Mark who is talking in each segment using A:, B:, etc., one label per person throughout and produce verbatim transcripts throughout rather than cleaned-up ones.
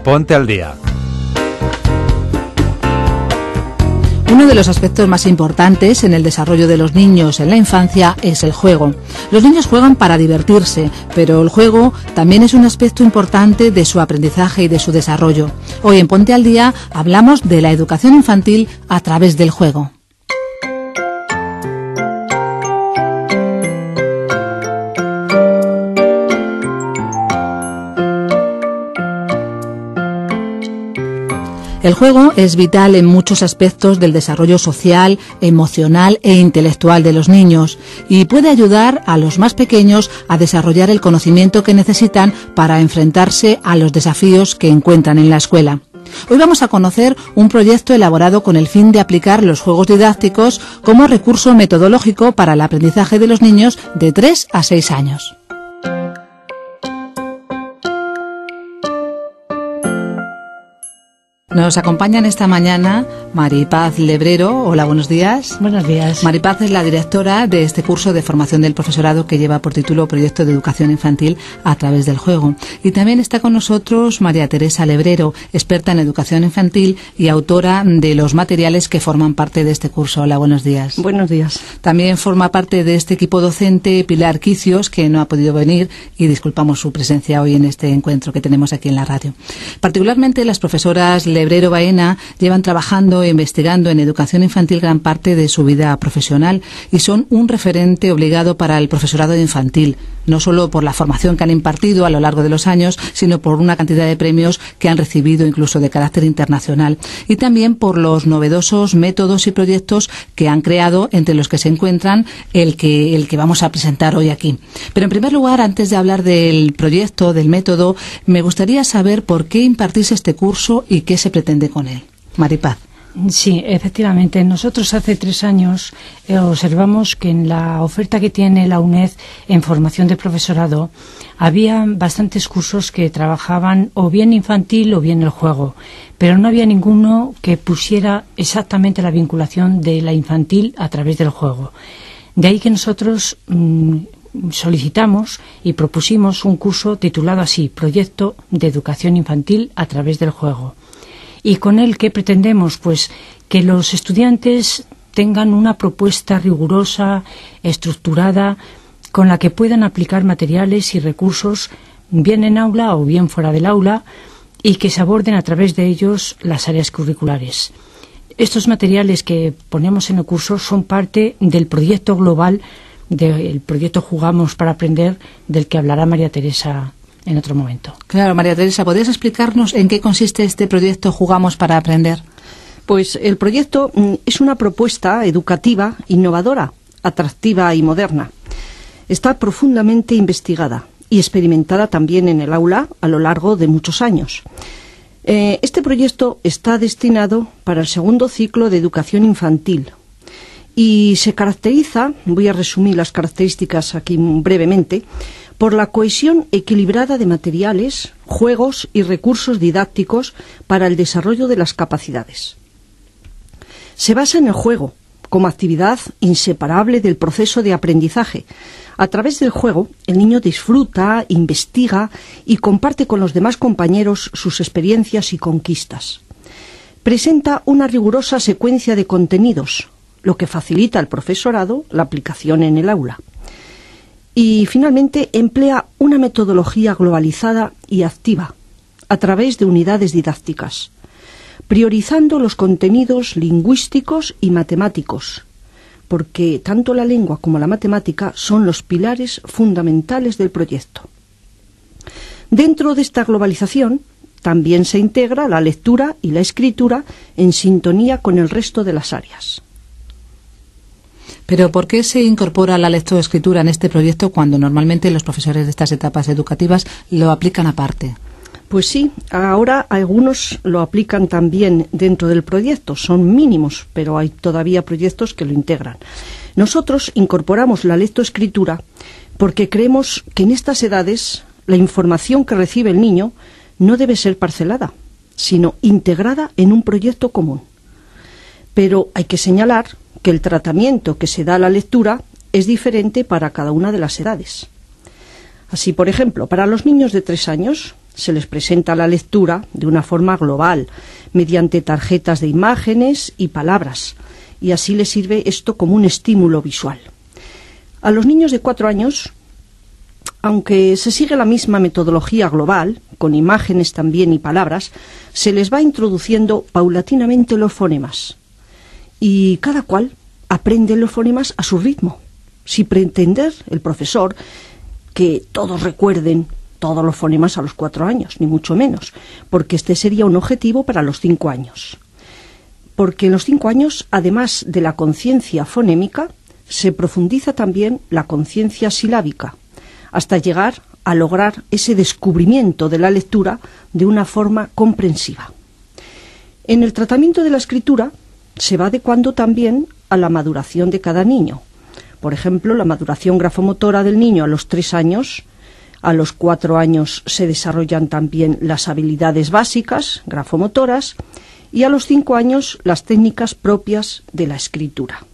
A: Ponte al Día.
B: Uno de los aspectos más importantes en el desarrollo de los niños en la infancia es el juego. Los niños juegan para divertirse, pero el juego también es un aspecto importante de su aprendizaje y de su desarrollo. Hoy en Ponte al Día hablamos de la educación infantil a través del juego. El juego es vital en muchos aspectos del desarrollo social, emocional e intelectual de los niños y puede ayudar a los más pequeños a desarrollar el conocimiento que necesitan para enfrentarse a los desafíos que encuentran en la escuela. Hoy vamos a conocer un proyecto elaborado con el fin de aplicar los juegos didácticos como recurso metodológico para el aprendizaje de los niños de tres a seis años. Nos acompañan esta mañana Maripaz Lebrero. Hola, buenos días.
C: Buenos días.
B: Maripaz es la directora de este curso de formación del profesorado que lleva por título Proyecto de Educación Infantil a través del juego. Y también está con nosotros María Teresa Lebrero, experta en educación infantil y autora de los materiales que forman parte de este curso. Hola, buenos días.
C: Buenos días.
B: También forma parte de este equipo docente Pilar Quicios, que no ha podido venir y disculpamos su presencia hoy en este encuentro que tenemos aquí en la radio. Particularmente las profesoras Lebrero Lebrero Baena llevan trabajando e investigando en educación infantil gran parte de su vida profesional y son un referente obligado para el profesorado infantil, no solo por la formación que han impartido a lo largo de los años, sino por una cantidad de premios que han recibido incluso de carácter internacional y también por los novedosos métodos y proyectos que han creado, entre los que se encuentran el que, el que vamos a presentar hoy aquí. Pero en primer lugar, antes de hablar del proyecto, del método, me gustaría saber por qué impartís este curso y qué se pretende con él. Maripaz.
C: Sí, efectivamente. Nosotros hace tres años eh, observamos que en la oferta que tiene la UNED en formación de profesorado había bastantes cursos que trabajaban o bien infantil o bien el juego, pero no había ninguno que pusiera exactamente la vinculación de la infantil a través del juego. De ahí que nosotros mmm, solicitamos y propusimos un curso titulado así, Proyecto de Educación Infantil a través del juego. Y con él, ¿qué pretendemos? Pues que los estudiantes tengan una propuesta rigurosa, estructurada, con la que puedan aplicar materiales y recursos bien en aula o bien fuera del aula y que se aborden a través de ellos las áreas curriculares. Estos materiales que ponemos en el curso son parte del proyecto global, del proyecto Jugamos para Aprender, del que hablará María Teresa en otro momento.
B: Claro, María Teresa, ¿podrías explicarnos en qué consiste este proyecto Jugamos para Aprender?
D: Pues el proyecto es una propuesta educativa, innovadora, atractiva y moderna. Está profundamente investigada y experimentada también en el aula a lo largo de muchos años. Eh, este proyecto está destinado para el segundo ciclo de educación infantil y se caracteriza, voy a resumir las características aquí brevemente, por la cohesión equilibrada de materiales, juegos y recursos didácticos para el desarrollo de las capacidades. Se basa en el juego, como actividad inseparable del proceso de aprendizaje. A través del juego, el niño disfruta, investiga y comparte con los demás compañeros sus experiencias y conquistas. Presenta una rigurosa secuencia de contenidos, lo que facilita al profesorado la aplicación en el aula. Y, finalmente, emplea una metodología globalizada y activa a través de unidades didácticas, priorizando los contenidos lingüísticos y matemáticos, porque tanto la lengua como la matemática son los pilares fundamentales del proyecto. Dentro de esta globalización también se integra la lectura y la escritura en sintonía con el resto de las áreas.
B: Pero ¿por qué se incorpora la lectoescritura en este proyecto cuando normalmente los profesores de estas etapas educativas lo aplican aparte?
D: Pues sí, ahora algunos lo aplican también dentro del proyecto, son mínimos, pero hay todavía proyectos que lo integran. Nosotros incorporamos la lectoescritura porque creemos que en estas edades la información que recibe el niño no debe ser parcelada, sino integrada en un proyecto común. Pero hay que señalar que el tratamiento que se da a la lectura es diferente para cada una de las edades. Así, por ejemplo, para los niños de tres años se les presenta la lectura de una forma global, mediante tarjetas de imágenes y palabras, y así les sirve esto como un estímulo visual. A los niños de cuatro años, aunque se sigue la misma metodología global, con imágenes también y palabras, se les va introduciendo paulatinamente los fonemas, y cada cual aprende los fonemas a su ritmo, sin pretender el profesor que todos recuerden todos los fonemas a los cuatro años, ni mucho menos, porque este sería un objetivo para los cinco años. Porque en los cinco años, además de la conciencia fonémica, se profundiza también la conciencia silábica, hasta llegar a lograr ese descubrimiento de la lectura de una forma comprensiva. En el tratamiento de la escritura se va adecuando también a la maduración de cada niño. Por ejemplo, la maduración grafomotora del niño a los tres años, a los cuatro años se desarrollan también las habilidades básicas grafomotoras y a los cinco años las técnicas propias de la escritura.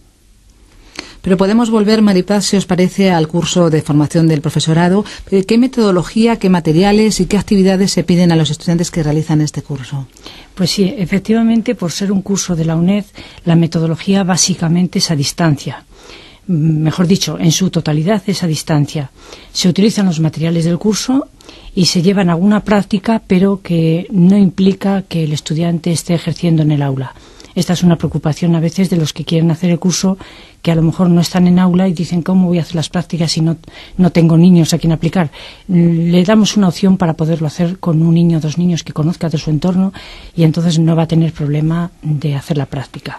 B: Pero podemos volver, Maripaz, si os parece, al curso de formación del profesorado. ¿Qué metodología, qué materiales y qué actividades se piden a los estudiantes que realizan este curso?
C: Pues sí, efectivamente, por ser un curso de la UNED, la metodología básicamente es a distancia. Mejor dicho, en su totalidad es a distancia. Se utilizan los materiales del curso y se llevan a alguna práctica, pero que no implica que el estudiante esté ejerciendo en el aula. Esta es una preocupación a veces de los que quieren hacer el curso, que a lo mejor no están en aula y dicen, ¿cómo voy a hacer las prácticas si no, no tengo niños a quien aplicar? Le damos una opción para poderlo hacer con un niño o dos niños que conozca de su entorno y entonces no va a tener problema de hacer la práctica.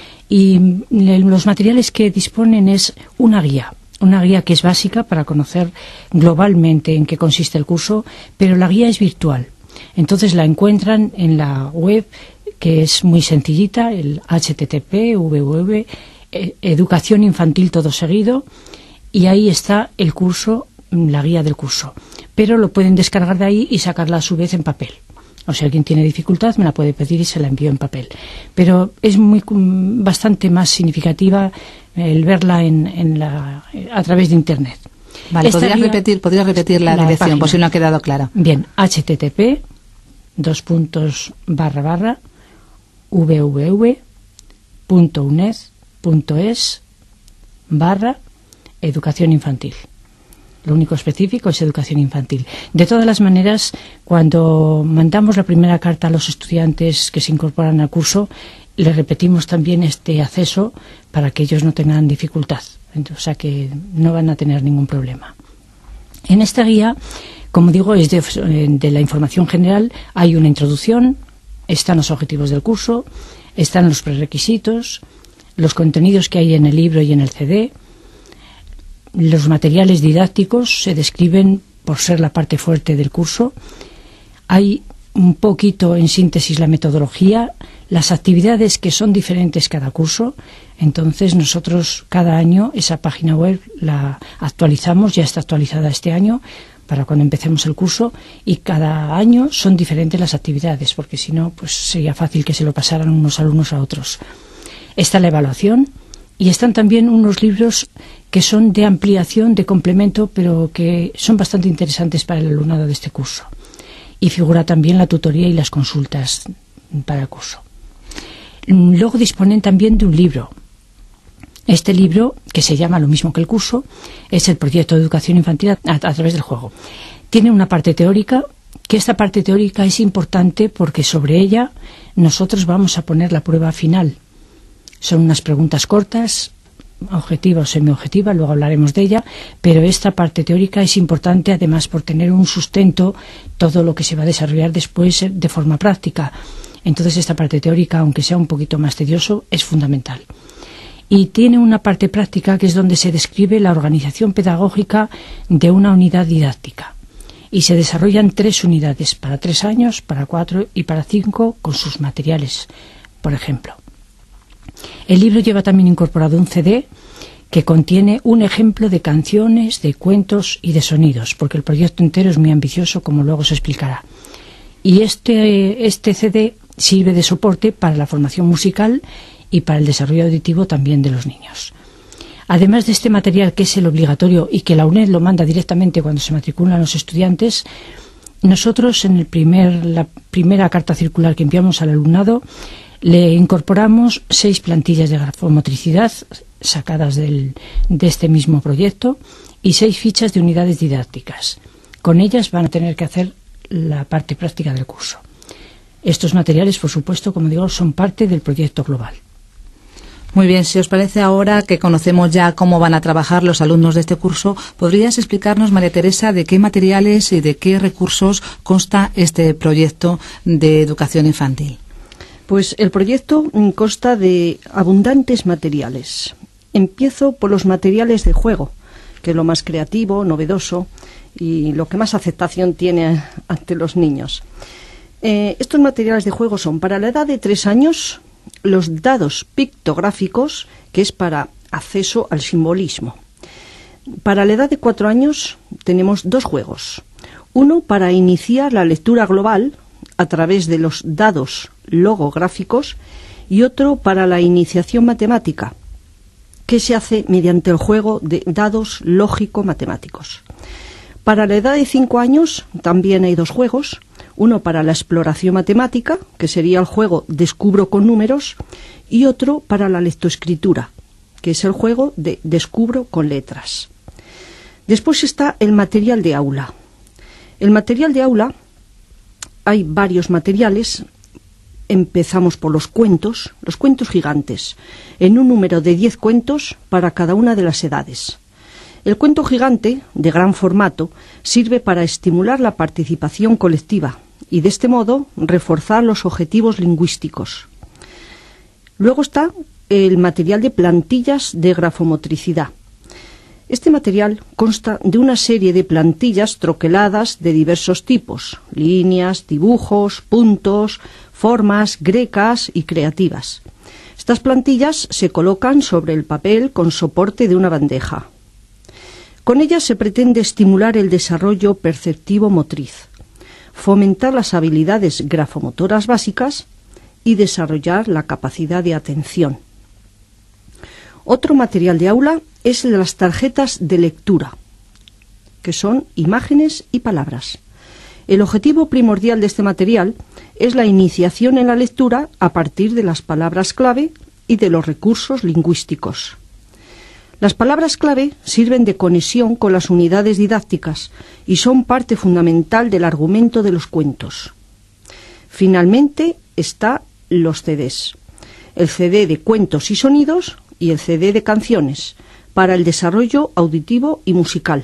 C: Y los materiales que disponen es una guía, una guía que es básica para conocer globalmente en qué consiste el curso, pero la guía es virtual. Entonces la encuentran en la web, que es muy sencillita, el H T T P, www, Educación Infantil todo seguido, y ahí está el curso, la guía del curso. Pero lo pueden descargar de ahí y sacarla a su vez en papel. O si alguien tiene dificultad, me la puede pedir y se la envío en papel. Pero es muy bastante más significativa el verla en, en la, a través de Internet.
B: Vale, ¿podrías guía, repetir, ¿podrías repetir la, la dirección, página, por si no ha quedado clara?
C: Bien, H T T P, dos puntos, barra, barra, www.uned.es, barra, educación infantil. Lo único específico es educación infantil. De todas las maneras, cuando mandamos la primera carta a los estudiantes que se incorporan al curso, les repetimos también este acceso para que ellos no tengan dificultad. O sea que no van a tener ningún problema. En esta guía, como digo, es de, de la información general. Hay una introducción, están los objetivos del curso, están los prerequisitos, los contenidos que hay en el libro y en el C D. Los materiales didácticos se describen por ser la parte fuerte del curso. Hay un poquito en síntesis la metodología, las actividades que son diferentes cada curso. Entonces nosotros cada año esa página web la actualizamos, ya está actualizada este año para cuando empecemos el curso, y cada año son diferentes las actividades, porque si no pues sería fácil que se lo pasaran unos alumnos a otros. Está la evaluación y están también unos libros que son de ampliación, de complemento, pero que son bastante interesantes para el alumnado de este curso. Y figura también la tutoría y las consultas para el curso. Luego disponen también de un libro. Este libro, que se llama lo mismo que el curso, es el proyecto de educación infantil a, a través del juego. Tiene una parte teórica, que esta parte teórica es importante porque sobre ella nosotros vamos a poner la prueba final. Son unas preguntas cortas, objetiva o semiobjetiva, luego hablaremos de ella, pero esta parte teórica es importante además por tener un sustento todo lo que se va a desarrollar después de forma práctica. Entonces esta parte teórica, aunque sea un poquito más tedioso, es fundamental. Y tiene una parte práctica que es donde se describe la organización pedagógica de una unidad didáctica. Y se desarrollan tres unidades, para tres años, para cuatro y para cinco, con sus materiales, por ejemplo. El libro lleva también incorporado un C D que contiene un ejemplo de canciones, de cuentos y de sonidos, porque el proyecto entero es muy ambicioso, como luego se explicará. Y este, este C D sirve de soporte para la formación musical y para el desarrollo auditivo también de los niños. Además de este material, que es el obligatorio y que la UNED lo manda directamente cuando se matriculan los estudiantes, nosotros en el primer, la primera carta circular que enviamos al alumnado le incorporamos seis plantillas de grafomotricidad sacadas del, de este mismo proyecto y seis fichas de unidades didácticas. Con ellas van a tener que hacer la parte práctica del curso. Estos materiales, por supuesto, como digo, son parte del proyecto global.
B: Muy bien, si os parece, ahora que conocemos ya cómo van a trabajar los alumnos de este curso, ¿podrías explicarnos, María Teresa, de qué materiales y de qué recursos consta este proyecto de educación infantil?
D: Pues el proyecto consta de abundantes materiales. Empiezo por los materiales de juego, que es lo más creativo, novedoso y lo que más aceptación tiene ante los niños. Eh, estos materiales de juego son para la edad de tres años los dados pictográficos, que es para acceso al simbolismo. Para la edad de cuatro años tenemos dos juegos. Uno para iniciar la lectura global a través de los dados logográficos y otro para la iniciación matemática, que se hace mediante el juego de dados lógico-matemáticos. Para la edad de cinco años también hay dos juegos, uno para la exploración matemática, que sería el juego Descubro con números, y otro para la lectoescritura, que es el juego de Descubro con letras. Después está el material de aula. El material de aula, hay varios materiales. Empezamos por los cuentos, los cuentos gigantes, en un número de diez cuentos para cada una de las edades. El cuento gigante, de gran formato, sirve para estimular la participación colectiva y, de este modo, reforzar los objetivos lingüísticos. Luego está el material de plantillas de grafomotricidad. Este material consta de una serie de plantillas troqueladas de diversos tipos: líneas, dibujos, puntos, formas grecas y creativas. Estas plantillas se colocan sobre el papel con soporte de una bandeja. Con ellas se pretende estimular el desarrollo perceptivo motriz, fomentar las habilidades grafomotoras básicas y desarrollar la capacidad de atención. Otro material de aula es el de las tarjetas de lectura, que son imágenes y palabras. El objetivo primordial de este material es la iniciación en la lectura a partir de las palabras clave y de los recursos lingüísticos. Las palabras clave sirven de conexión con las unidades didácticas y son parte fundamental del argumento de los cuentos. Finalmente está los C Ds, el C D de cuentos y sonidos y el C D de canciones, para el desarrollo auditivo y musical.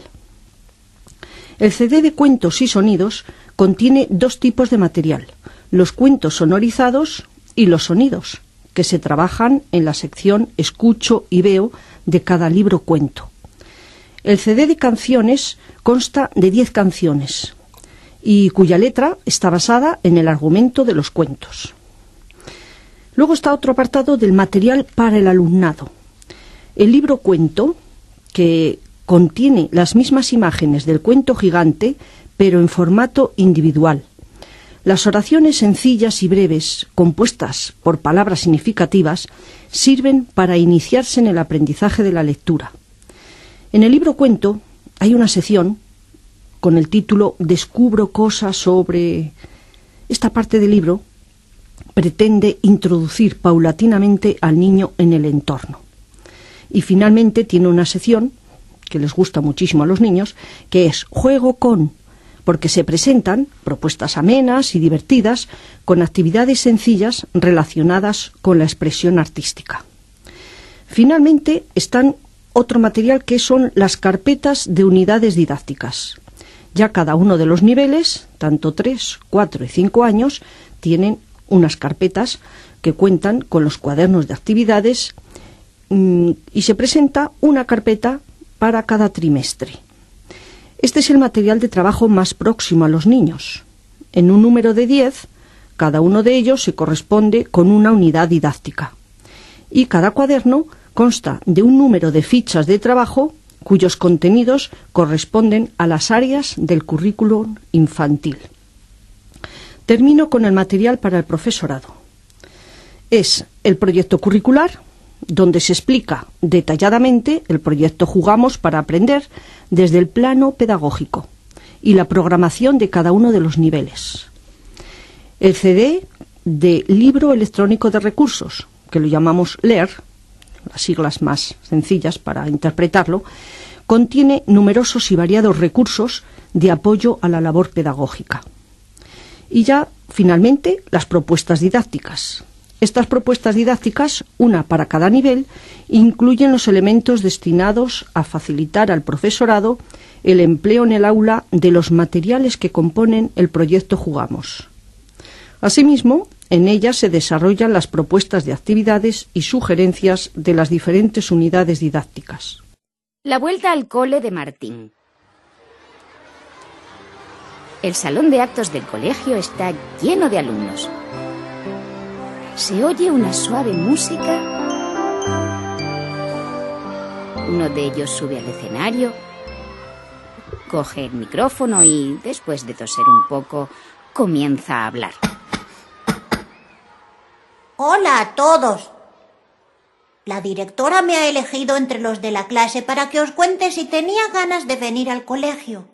D: El C D de cuentos y sonidos contiene dos tipos de material: los cuentos sonorizados y los sonidos, que se trabajan en la sección Escucho y Veo de cada libro cuento. El C D de canciones consta de diez canciones y cuya letra está basada en el argumento de los cuentos. Luego está otro apartado del material para el alumnado. El libro cuento, que contiene las mismas imágenes del cuento gigante, pero en formato individual. Las oraciones sencillas y breves, compuestas por palabras significativas, sirven para iniciarse en el aprendizaje de la lectura. En el libro cuento hay una sección con el título Descubro cosas sobre... Esta parte del libro pretende introducir paulatinamente al niño en el entorno. Y finalmente tiene una sección que les gusta muchísimo a los niños, que es Juego con, porque se presentan propuestas amenas y divertidas con actividades sencillas relacionadas con la expresión artística. Finalmente están otro material que son las carpetas de unidades didácticas. Ya cada uno de los niveles, tanto tres, cuatro y cinco años, tienen unas carpetas que cuentan con los cuadernos de actividades mmm, y se presenta una carpeta para cada trimestre. Este es el material de trabajo más próximo a los niños. En un número de diez, cada uno de ellos se corresponde con una unidad didáctica. Y cada cuaderno consta de un número de fichas de trabajo cuyos contenidos corresponden a las áreas del currículum infantil. Termino con el material para el profesorado. Es el proyecto curricular, donde se explica detalladamente el proyecto Jugamos para Aprender desde el plano pedagógico y la programación de cada uno de los niveles. El C D de Libro Electrónico de Recursos, que lo llamamos L E R, las siglas más sencillas para interpretarlo, contiene numerosos y variados recursos de apoyo a la labor pedagógica. Y ya, finalmente, las propuestas didácticas. Estas propuestas didácticas, una para cada nivel, incluyen los elementos destinados a facilitar al profesorado el empleo en el aula de los materiales que componen el proyecto Jugamos. Asimismo, en ellas se desarrollan las propuestas de actividades y sugerencias de las diferentes unidades didácticas.
A: La vuelta al cole de Martín. El salón de actos del colegio está lleno de alumnos. Se oye una suave música. Uno de ellos sube al escenario, coge el micrófono y, después de toser un poco, comienza a hablar.
E: Hola a todos. La directora me ha elegido entre los de la clase para que os cuente si tenía ganas de venir al colegio.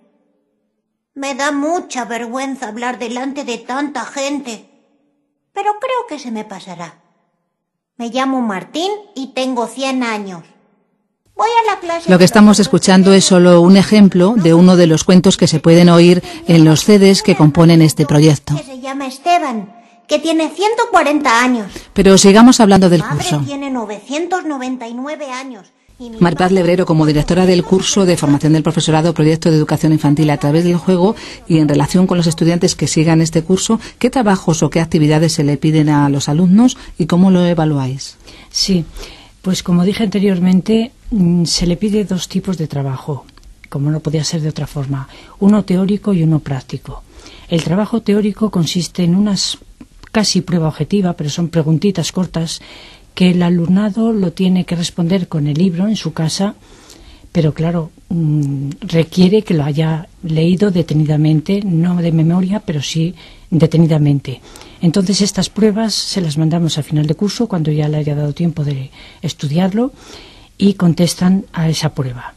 E: Me da mucha vergüenza hablar delante de tanta gente, pero creo que se me pasará. Me llamo Martín y tengo cien años. Voy a la clase.
B: Lo que estamos escuchando es solo un ejemplo de uno de los cuentos que se pueden oír en los C Ds que componen este proyecto.
E: Que se llama Esteban, que tiene ciento cuarenta años.
B: Pero sigamos hablando del
E: Mi madre
B: curso.
E: tiene novecientos noventa y nueve años.
B: Maripaz Lebrero, como directora del curso de formación del profesorado Proyecto de Educación Infantil a través del juego, y en relación con los estudiantes que sigan este curso, ¿qué trabajos o qué actividades se le piden a los alumnos y cómo lo evaluáis?
C: Sí, pues como dije anteriormente, se le pide dos tipos de trabajo, como no podía ser de otra forma, uno teórico y uno práctico. El trabajo teórico consiste en unas casi prueba objetiva, pero son preguntitas cortas que el alumnado lo tiene que responder con el libro en su casa, pero claro, mmm, requiere que lo haya leído detenidamente, no de memoria, pero sí detenidamente. Entonces estas pruebas se las mandamos a final de curso, cuando ya le haya dado tiempo de estudiarlo, y contestan a esa prueba.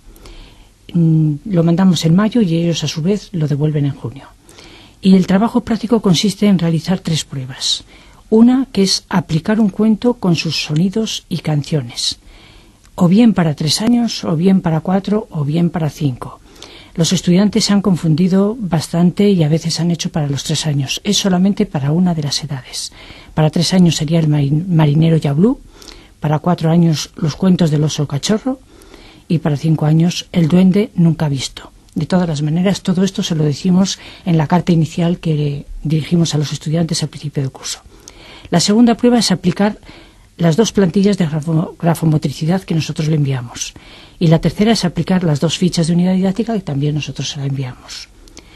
C: Mm, lo mandamos en mayo y ellos a su vez lo devuelven en junio. Y el trabajo práctico consiste en realizar tres pruebas. Una, que es aplicar un cuento con sus sonidos y canciones, o bien para tres años, o bien para cuatro, o bien para cinco. Los estudiantes se han confundido bastante y a veces han hecho para los tres años. Es solamente para una de las edades. Para tres años sería el marinero Yablú, para cuatro años los cuentos del oso cachorro y para cinco años el duende nunca visto. De todas las maneras, todo esto se lo decimos en la carta inicial que dirigimos a los estudiantes al principio del curso. La segunda prueba es aplicar las dos plantillas de grafo, grafomotricidad que nosotros le enviamos. Y la tercera es aplicar las dos fichas de unidad didáctica que también nosotros se la enviamos.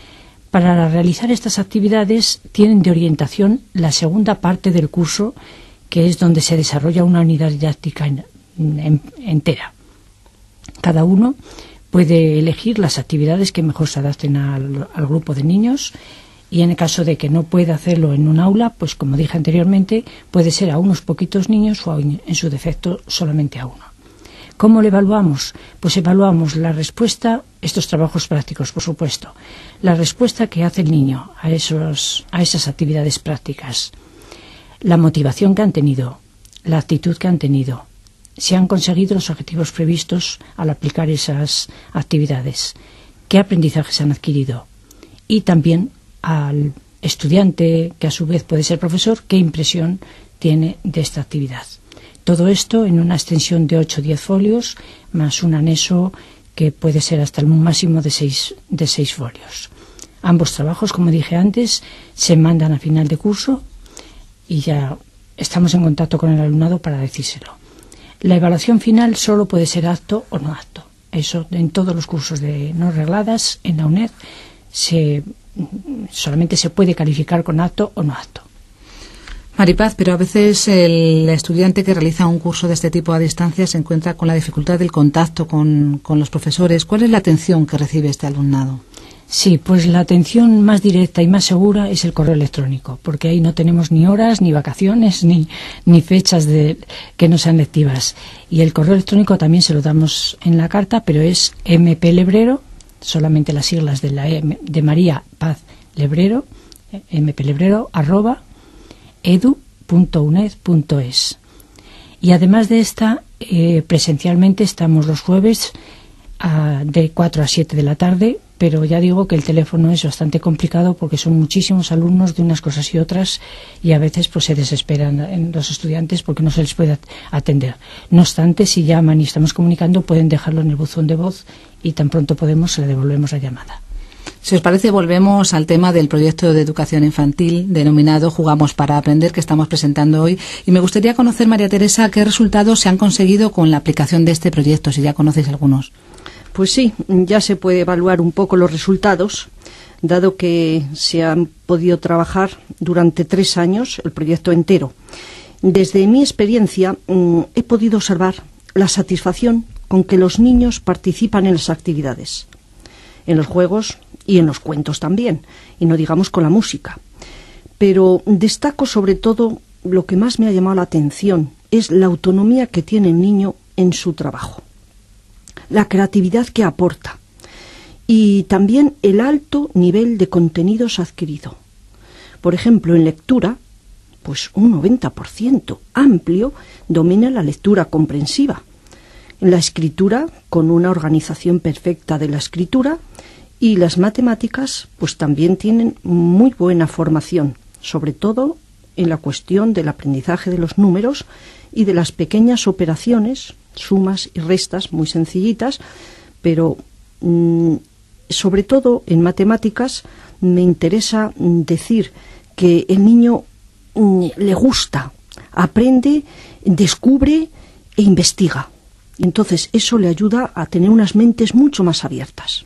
C: Para realizar estas actividades tienen de orientación la segunda parte del curso, que es donde se desarrolla una unidad didáctica en, en, entera. Cada uno puede elegir las actividades que mejor se adapten al, al grupo de niños, y en el caso de que no pueda hacerlo en un aula, pues como dije anteriormente, puede ser a unos poquitos niños o en su defecto solamente a uno. ¿Cómo lo evaluamos? Pues evaluamos la respuesta, estos trabajos prácticos, por supuesto, la respuesta que hace el niño a, esos, a esas actividades prácticas, la motivación que han tenido, la actitud que han tenido, si han conseguido los objetivos previstos al aplicar esas actividades, qué aprendizajes han adquirido, y también al estudiante, que a su vez puede ser profesor, qué impresión tiene de esta actividad. Todo esto en una extensión de ocho o diez folios, más un anexo que puede ser hasta el máximo de seis, de seis folios. Ambos trabajos, como dije antes, se mandan a final de curso y ya estamos en contacto con el alumnado para decírselo. La evaluación final solo puede ser apto o no apto. Eso en todos los cursos de no regladas en la U N E D se solamente se puede calificar con apto o no apto.
B: Maripaz, pero a veces el estudiante que realiza un curso de este tipo a distancia se encuentra con la dificultad del contacto con, con los profesores. ¿Cuál es la atención que recibe este alumnado?
C: Sí, pues la atención más directa y más segura es el correo electrónico, porque ahí no tenemos ni horas, ni vacaciones, ni, ni fechas de, que no sean lectivas. Y el correo electrónico también se lo damos en la carta, pero es mplebrero solamente las siglas de la M, de María Paz Lebrero, mplebrero arroba edu punto uned punto es. Y además de esta, eh, presencialmente estamos los jueves a, de cuatro a siete de la tarde, pero ya digo que el teléfono es bastante complicado porque son muchísimos alumnos de unas cosas y otras, y a veces pues se desesperan en los estudiantes porque no se les puede atender. No obstante, si llaman y estamos comunicando, pueden dejarlo en el buzón de voz y tan pronto podemos le devolvemos la llamada.
B: Si os parece, volvemos al tema del proyecto de educación infantil denominado Jugamos para Aprender, que estamos presentando hoy. Y me gustaría conocer, María Teresa, qué resultados se han conseguido con la aplicación de este proyecto, si ya conocéis algunos.
D: Pues sí, ya se puede evaluar un poco los resultados, dado que se han podido trabajar durante tres años el proyecto entero. Desde mi experiencia mmm, he podido observar la satisfacción con que los niños participan en las actividades, en los juegos y en los cuentos también, y no digamos con la música. Pero destaco sobre todo lo que más me ha llamado la atención, es la autonomía que tiene el niño en su trabajo, la creatividad que aporta y también el alto nivel de contenidos adquirido. Por ejemplo, en lectura, pues un noventa por ciento amplio domina la lectura comprensiva. En la escritura, con una organización perfecta de la escritura, y las matemáticas, pues también tienen muy buena formación, sobre todo en la cuestión del aprendizaje de los números y de las pequeñas operaciones, sumas y restas muy sencillitas, pero mmm, sobre todo en matemáticas me interesa decir que el niño mmm, le gusta, aprende, descubre e investiga. Entonces eso le ayuda a tener unas mentes mucho más abiertas.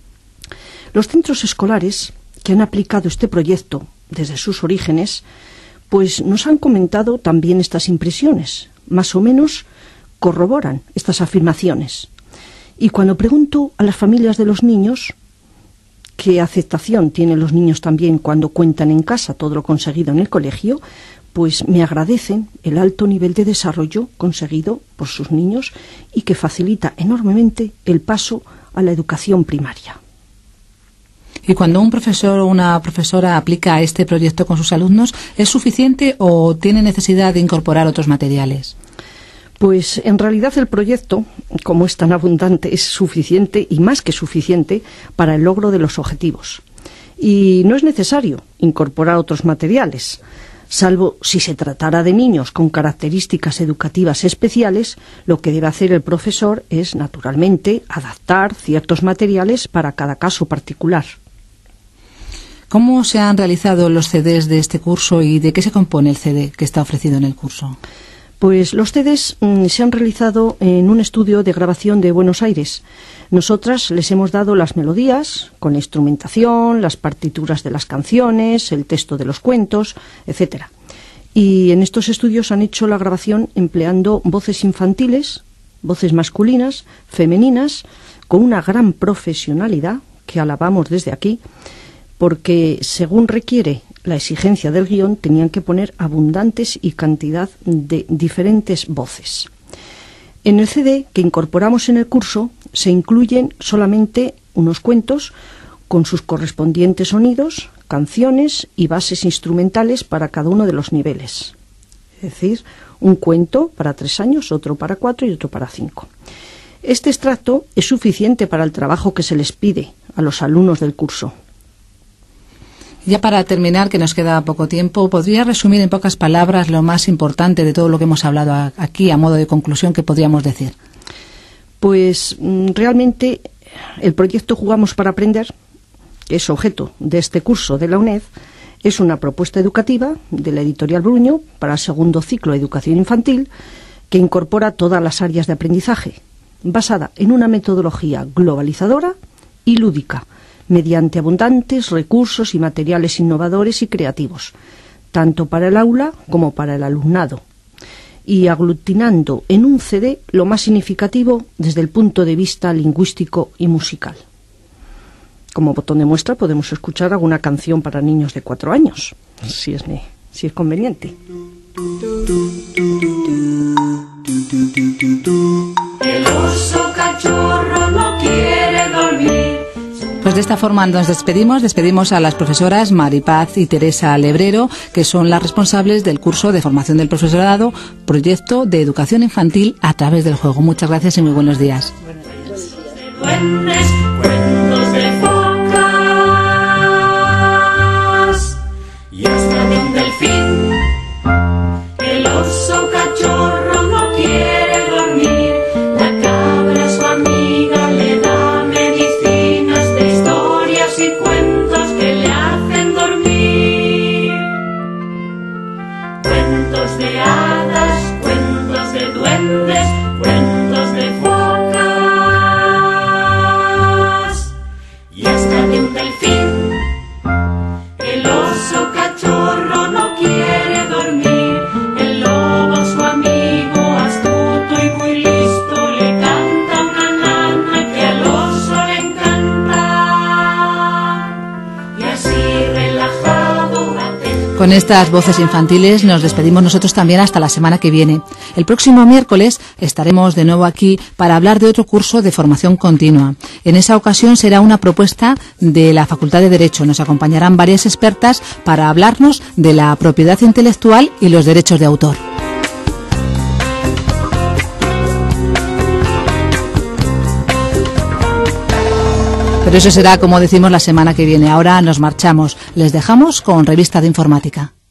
D: Los centros escolares que han aplicado este proyecto desde sus orígenes, pues nos han comentado también estas impresiones, más o menos corroboran estas afirmaciones. Y cuando pregunto a las familias de los niños qué aceptación tienen los niños también cuando cuentan en casa todo lo conseguido en el colegio, pues me agradecen el alto nivel de desarrollo conseguido por sus niños y que facilita enormemente el paso a la educación primaria.
B: Y cuando un profesor o una profesora aplica este proyecto con sus alumnos, ¿es suficiente o tiene necesidad de incorporar otros materiales?
D: Pues en realidad el proyecto, como es tan abundante, es suficiente y más que suficiente para el logro de los objetivos. Y no es necesario incorporar otros materiales, salvo si se tratara de niños con características educativas especiales. Lo que debe hacer el profesor es, naturalmente, adaptar ciertos materiales para cada caso particular.
B: ¿Cómo se han realizado los C Ds de este curso y de qué se compone el C D que está ofrecido en el curso?
D: Pues los C Ds mmm, se han realizado en un estudio de grabación de Buenos Aires. Nosotras les hemos dado las melodías, con la instrumentación, las partituras de las canciones, el texto de los cuentos, etcétera. Y en estos estudios han hecho la grabación empleando voces infantiles, voces masculinas, femeninas, con una gran profesionalidad, que alabamos desde aquí, porque según requiere la exigencia del guión, tenían que poner abundantes y cantidad de diferentes voces. En el C D que incorporamos en el curso se incluyen solamente unos cuentos con sus correspondientes sonidos, canciones y bases instrumentales para cada uno de los niveles. Es decir, un cuento para tres años, otro para cuatro y otro para cinco. Este extracto es suficiente para el trabajo que se les pide a los alumnos del curso.
B: Ya para terminar, que nos queda poco tiempo, ¿podría resumir en pocas palabras lo más importante de todo lo que hemos hablado aquí, a modo de conclusión, que podríamos decir?
D: Pues realmente el proyecto Jugamos para Aprender, que es objeto de este curso de la UNED, es una propuesta educativa de la editorial Bruño para el segundo ciclo de educación infantil que incorpora todas las áreas de aprendizaje, basada en una metodología globalizadora y lúdica, mediante abundantes recursos y materiales innovadores y creativos, tanto para el aula como para el alumnado, y aglutinando en un C D lo más significativo desde el punto de vista lingüístico y musical. Como botón de muestra podemos escuchar alguna canción para niños de cuatro años, si es, si es conveniente.
F: El oso cachorro no quiere dormir,
B: Pues de esta forma nos despedimos, despedimos a las profesoras Maripaz y Teresa Lebrero, que son las responsables del curso de formación del profesorado, proyecto de educación infantil a través del juego. Muchas gracias y muy buenos días.
F: Duendes, cuentos de focas y hasta de un delfín. El oso cachorro no quiere dormir, la cabra su amiga le da medicinas de historias y cuentos que le hacen dormir. Cuentos de hadas, cuentos de duendes, cuentos de focas y hasta de un delfín. El oso cachorro no quiere dormir, el lobo su amigo astuto y muy listo le canta una nana que al oso le encanta. Y así relajado atento.
B: Con estas voces infantiles nos despedimos nosotros también hasta la semana que viene. El próximo miércoles estaremos de nuevo aquí para hablar de otro curso de formación continua. En esa ocasión será una propuesta de la Facultad de Derecho. Nos acompañarán varias expertas para hablarnos de la propiedad intelectual y los derechos de autor. Pero eso será, como decimos, la semana que viene. Ahora nos marchamos. Les dejamos con Revista de Informática.